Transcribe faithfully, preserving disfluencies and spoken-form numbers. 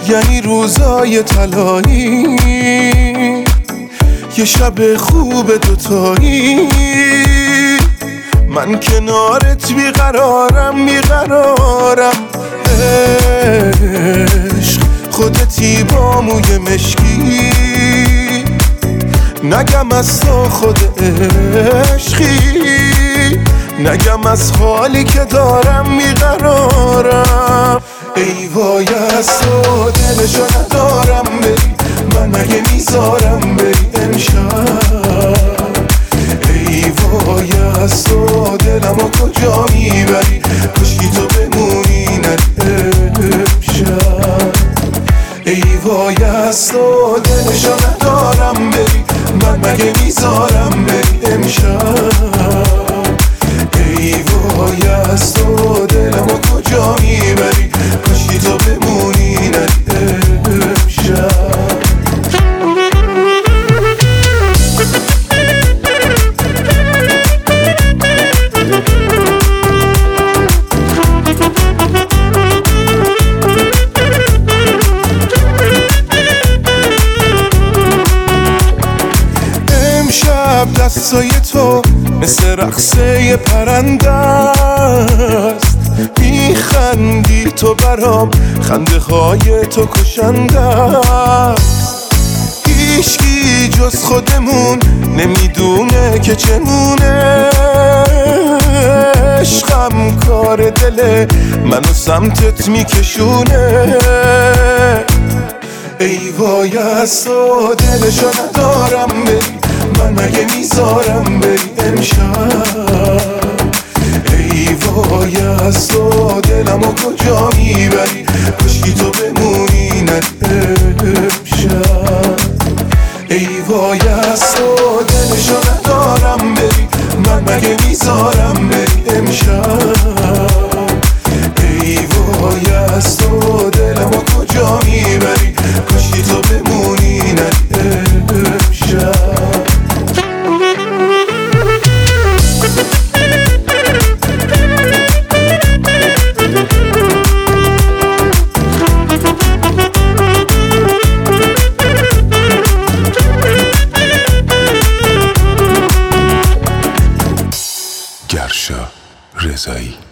یعنی روزای طلایی، یه شب خوب دوتایی. من کنارت بیقرارم بیقرارم، عشق خودتی با موی مشکی، نگم از تو خود عشقی، نگم از حالی که دارم بیقرارم. ای وای از تو دلشو ندارم بری، من مگه میذارم بری امشب. ای وای از تو دلمو کجا میبری، کشکی تو بمونی نری امشب. ای وای از تو دلشو ندارم بری، من مگه میذارم بری امشب. ای وای از تو دلمو کجا میبری، کاشکی تو بمونی نری امشب. امشب دستای تو مثل رقصه پرنده است، میخندی تو برام، خنده های تو کشنده است. هیچکی جز خودمون نمیدونه که چمونه، عشقم کار دل منو سمتت میکشونه. ای وای از تو دلشو ندارم بری، من مگه میذارم بری امشب. ای وای از تو دلمو کجا میبری، کاشکی تو بمونی نری امشب. ای وای از تو دلشو ندارم بری، من مگه میذارم بری امشب. ای وای از تو دلمو کجا میبری، کاشکی تو بمونی نری امشب. گرشا رضایی.